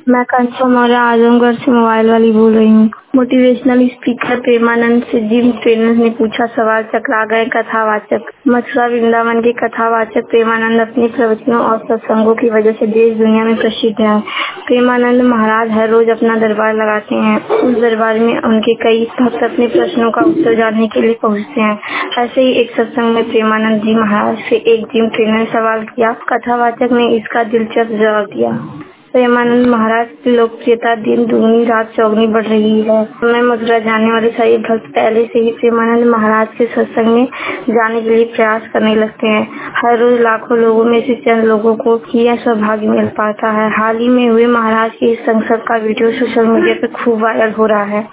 मैं कंचन मौर्य आजमगढ़ से मोबाइल वाली बोल रही हूँ। मोटिवेशनल स्पीकर प्रेमानंद से जिम ट्रेनर ने पूछा सवाल, चकरा गए कथावाचक। मथुरा वृंदावन के कथावाचक प्रेमानंद अपने प्रवचनों और सत्संगों की वजह से देश दुनिया में प्रसिद्ध हैं। प्रेमानंद महाराज हर रोज अपना दरबार लगाते हैं। उस दरबार में उनके कई भक्त अपने प्रश्नों का उत्तर जानने के लिए पहुँचते हैं। ऐसे ही एक सत्संग में प्रेमानंद जी महाराज से एक जिम ट्रेनर ने सवाल किया। कथावाचक ने इसका दिलचस्प जवाब दिया। प्रेमानंद महाराज की लोकप्रियता दिन दुगनी रात चौगुनी बढ़ रही है। मैं मथुरा जाने वाले सभी भक्त पहले से ही प्रेमानंद महाराज के सत्संग में जाने के लिए प्रयास करने लगते हैं। हर रोज लाखों लोगों में से चंद लोगों को ही यह सौभाग्य मिल पाता है। हाल ही में हुए महाराज के इस संसद का वीडियो सोशल मीडिया पर खूब वायरल हो रहा है।